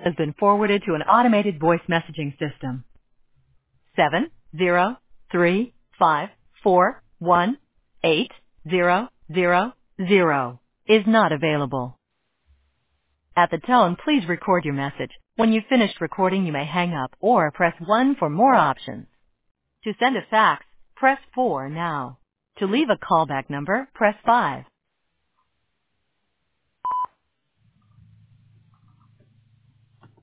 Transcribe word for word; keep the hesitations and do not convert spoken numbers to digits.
has been forwarded to an automated voice messaging system. Seven zero three five four one eight zero zero zero is not available. At the tone, please record your message. When you've finished recording, you may hang up or press one for more options. To send a fax, press four now. To leave a callback number, press five.